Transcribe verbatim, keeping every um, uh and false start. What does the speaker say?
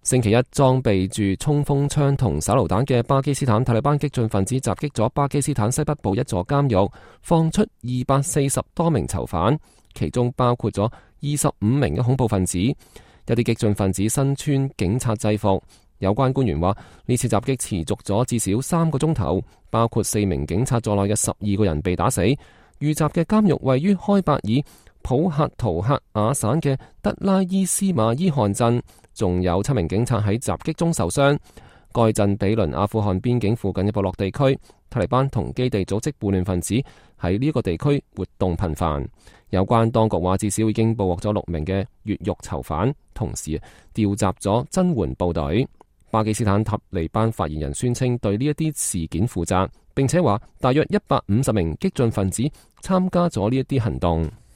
星期一，裝備住衝鋒槍同手榴彈嘅巴基斯坦塔利班激進分子襲擊咗巴基斯坦西北部一座監獄，放出二百四十多名囚犯，其中包括咗二十五名嘅恐怖分子。一啲激進分子身穿警察制服。有關官員話，呢次襲擊持續咗至少三個鐘頭，包括四名警察在內嘅十二個人被打死。遇襲嘅監獄位於開伯爾普克圖克瓦省嘅德拉伊斯馬伊汗鎮，仲有七名警察喺襲擊中受傷。該鎮毗鄰阿富汗邊境附近嘅部落地區，塔利班同基地組織叛亂分子喺呢個地區活動頻繁。有關當局話，至少已經捕獲咗六名嘅越獄囚犯，同時調集咗增援部隊。巴基斯坦塔利班發言人宣稱對呢一啲事件負責，並且話大約一百五十名激進分子參加咗呢一啲行動。